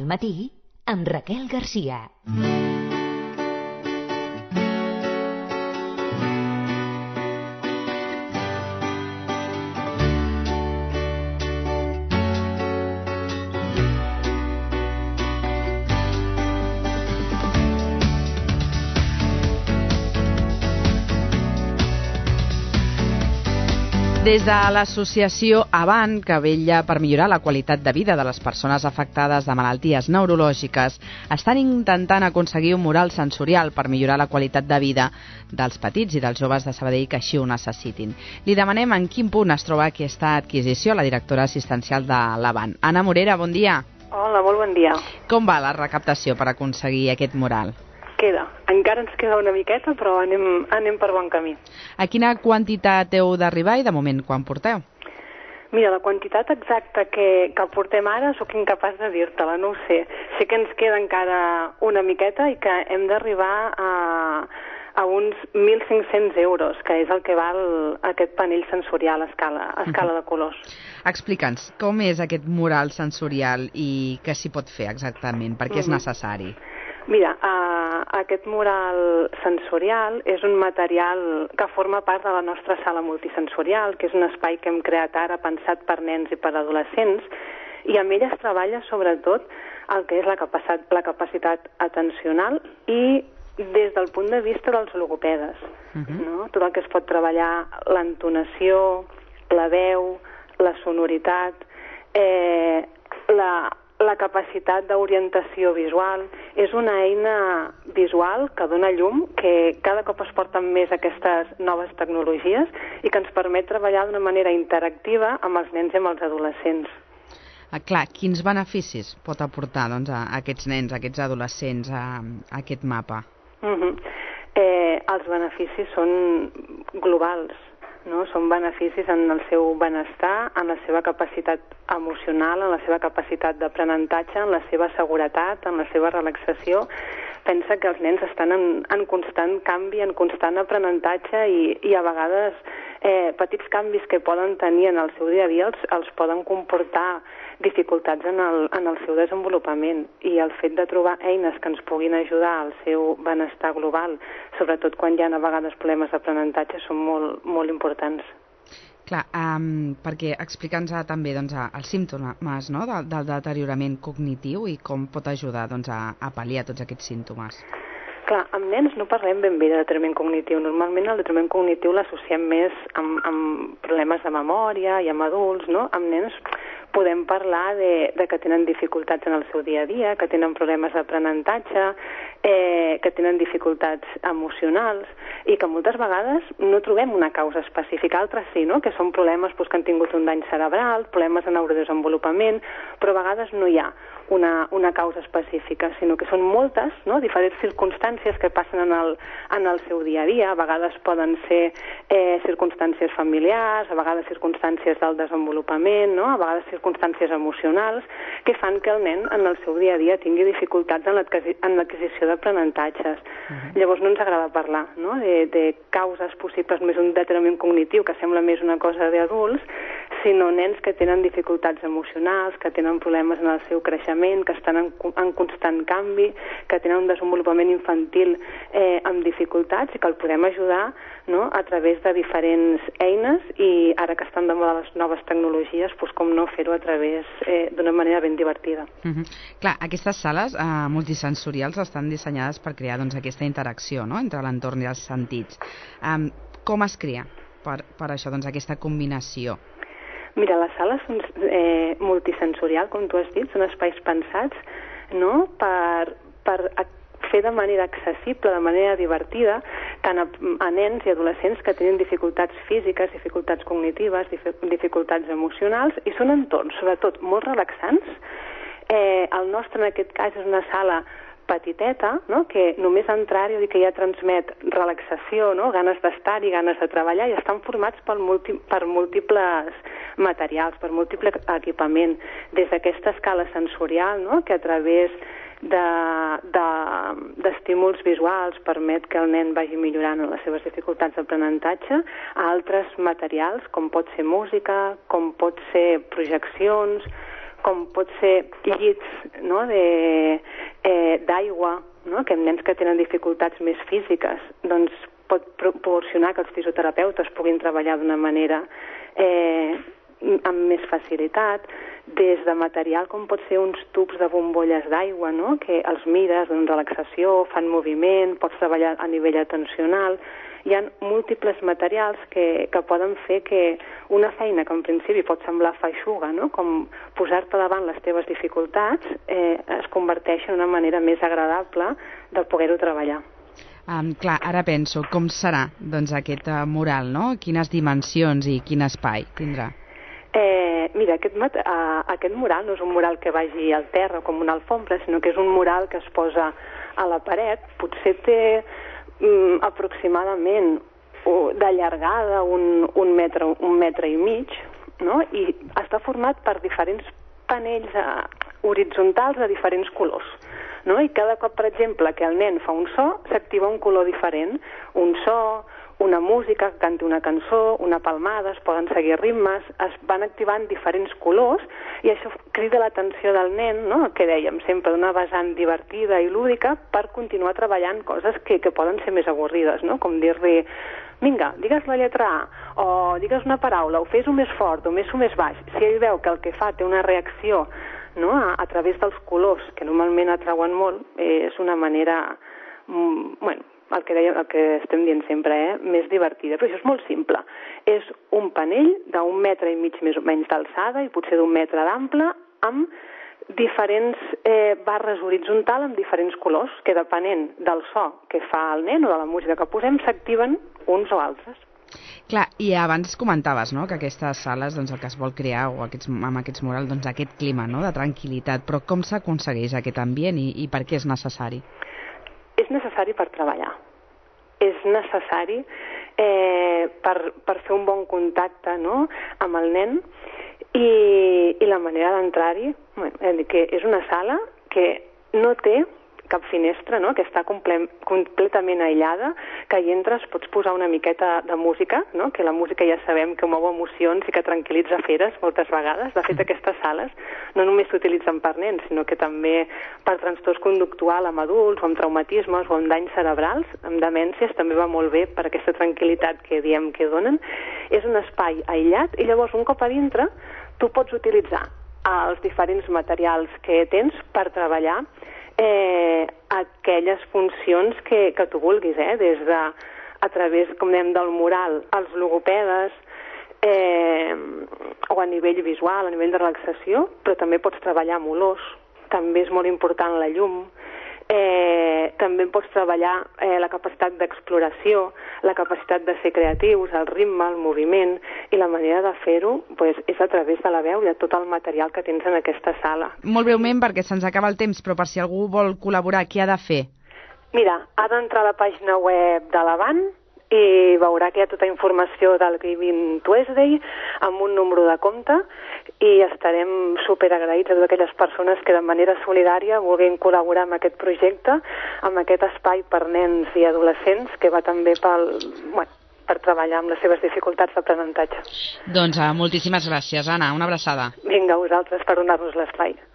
al matí amb Raquel Garcia. Des de l'associació Avant, que vetlla per millorar la qualitat de vida de les persones afectades de malalties neurològiques, estan intentant aconseguir un mural sensorial per millorar la qualitat de vida dels petits i dels joves de Sabadell que així ho necessitin. Li demanem en quin punt es troba aquesta adquisició la directora assistencial de l'Avant. Anna Morera, bon dia. Hola, molt bon dia. Com va la recaptació per aconseguir aquest mural? Encara ens queda una miqueta, però anem per bon camí. A quina quantitat heu d'arribar i de moment quan porteu? Mira, la quantitat exacta que portem ara sóc incapaç de dir-te-la, no ho sé. Sé que ens queda encara una miqueta i que hem d'arribar a uns 1.500 euros, que és el que val aquest panell sensorial a escala de colors. Explica'ns, com és aquest mural sensorial i què s'hi pot fer exactament? Per què és necessari? Mira, aquest mural sensorial és un material que forma part de la nostra sala multisensorial, que és un espai que hem creat ara pensat per nens i per adolescents, i amb ell es treballa sobretot el que és la capacitat atencional i des del punt de vista dels logopedes. No? Tot el que es pot treballar, l'entonació, la veu, la sonoritat, la capacitat d'orientació visual. És una eina visual que dona llum, que cada cop es porten més aquestes noves tecnologies i que ens permet treballar d'una manera interactiva amb els nens i amb els adolescents. Clar, quins beneficis pot aportar a aquests nens, a aquests adolescents, a aquest mapa? Els beneficis són globals. No? Són beneficis en el seu benestar, en la seva capacitat emocional, en la seva capacitat d'aprenentatge, en la seva seguretat, en la seva relaxació. Pensa que els nens estan en constant canvi, en constant aprenentatge i a vegades petits canvis que poden tenir en el seu dia a dia els poden comportar dificultats en el seu desenvolupament, i el fet de trobar eines que ens puguin ajudar al seu benestar global, sobretot quan hi ha a vegades problemes d'aprenentatge, són molt, molt importants. Clar, perquè explica'ns també els símptomes del deteriorament cognitiu i com pot ajudar a pal·liar tots aquests símptomes. Clar, amb nens no parlem ben bé de deteriorament cognitiu. Normalment el deteriorament cognitiu l'associem més amb problemes de memòria i amb adults, no? Amb nens podem parlar de que tenen dificultats en el seu dia a dia, que tenen problemes d'aprenentatge, que tenen dificultats emocionals i que moltes vegades no trobem una causa específica. Altres sí, no? Que són problemes que han tingut un dany cerebral, problemes de neurodesenvolupament, però a vegades no hi ha una causa específica, sinó que són moltes, no? Diferents circumstàncies que passen en el seu dia a dia. A vegades poden ser circumstàncies familiars, a vegades circumstàncies del desenvolupament, no? A vegades circumstàncies emocionals, que fan que el nen en el seu dia a dia tingui dificultats en l'adquisició d'aprenentatges. Llavors no ens agrada parlar, no? de causes possibles, més un deteriorament cognitiu, que sembla més una cosa d'adults, sinó nens que tenen dificultats emocionals, que tenen problemes en el seu creixement, que estan en constant canvi, que tenen un desenvolupament infantil amb dificultats i que el podem ajudar, no? A través de diferents eines, i ara que estan de moda les noves tecnologies, doncs com no fer-ho a través d'una manera ben divertida. Clar, aquestes sales multisensorials estan dissenyades per crear aquesta interacció, no? Entre l'entorn i els sentits. Com es crea per això aquesta combinació? Mira, les sales multisensorials, com tu has dit, són espais pensats, no? per fer de manera accessible, de manera divertida, tant a nens i adolescents que tenen dificultats físiques, dificultats cognitives, dificultats emocionals, i són entorns, sobretot, molt relaxants. El nostre, en aquest cas, és una sala petiteta, no? Que només entrar-hi que ja transmet relaxació, no? Ganes d'estar-hi, ganes de treballar, i estan formats per múltiples materials, per múltiple equipament, des d'aquesta escala sensorial, no? Que a través d'estímuls visuals permet que el nen vagi millorant en les seves dificultats d'aprenentatge, a altres materials, com pot ser música, com pot ser projeccions, com pot ser llits, no?, d'aigua, no?, que nens que tenen dificultats més físiques, doncs pot proporcionar que els fisioterapeutes puguin treballar d'una manera amb més facilitat, des de material com pot ser uns tubs de bombolles d'aigua, no?, que els mires, donen relaxació, fan moviment, pots treballar a nivell atencional. Hi ha múltiples materials que poden fer que una feina que en principi pot semblar feixuga, no?, com posar-te davant les teves dificultats, es converteix en una manera més agradable de poder-ho treballar. Clar, ara penso, com serà doncs, aquest mural, no? Quines dimensions i quin espai tindrà? Mira, aquest mural no és un mural que vagi al terra com una alfombra, sinó que és un mural que es posa a la paret. Potser té aproximadament de llargada un metre i mig, no? I està format per diferents panells horitzontals de diferents colors. No? I cada cop, per exemple, que el nen fa un so, s'activa un color diferent. Un so, una música, que canti una cançó, una palmada, es poden seguir ritmes, es van activant diferents colors i això crida l'atenció del nen, no?, que dèiem sempre d'una vessant divertida i lúdica, per continuar treballant coses que poden ser més avorrides, no?, com dir-li, vinga, digues la lletra A, o digues una paraula, o fes-ho més fort, o més baix. Si ell veu que el que fa té una reacció, no?, a través dels colors, que normalment atrauen molt, és una manera, el que estem dient sempre, més divertida. Però això és molt simple. És un panell d'un metre i mig més o menys d'alçada i potser d'un metre d'ample, amb diferents barres horitzontals amb diferents colors, que depenent del so que fa el nen o de la música que posem, s'activen uns o altres. Clar, i abans comentaves, no?, que aquestes sales, doncs, el que es vol crear, o amb aquests murals, doncs, aquest clima, no?, de tranquil·litat, però com s'aconsegueix aquest ambient i per què és necessari? És necessari per treballar. És necessari per fer un bon contacte, no?, amb el nen, i la manera d'entrar-hi, que és una sala que no té cap finestra, no?, que està completament aïllada, que hi entres, pots posar una miqueta de música, no?, que la música ja sabem que mou emocions i que tranquil·litza feres moltes vegades. De fet, aquestes sales no només s'utilitzen per nens, sinó que també per trastorns conductuals amb adults, o amb traumatismes, o amb danys cerebrals, amb demències, també va molt bé per aquesta tranquil·litat que diem que donen. És un espai aïllat i llavors un cop a dintre tu pots utilitzar els diferents materials que tens per treballar aquelles funcions que tu vulguis, des de, a través, com dèiem, del mural, els logopedes, o a nivell visual, a nivell de relaxació, però també pots treballar amb olors, també és molt important la llum, també pots treballar la capacitat d'exploració, la capacitat de ser creatius, el ritme, el moviment, i la manera de fer-ho és a través de la veu i de tot el material que tens en aquesta sala. Molt breument, perquè se'ns acaba el temps, però per si algú vol col·laborar, què ha de fer? Mira, ha d'entrar a la pàgina web de l'Avant i veurà que hi ha tota informació del Giving Tuesday amb un número de compte, i estarem superagraïts a totes aquelles persones que de manera solidària vulguin col·laborar amb aquest projecte, amb aquest espai per nens i adolescents que va també per treballar amb les seves dificultats d'aprenentatge. Doncs moltíssimes gràcies, Anna. Una abraçada. Vinga, a vosaltres, per donar-nos l'espai.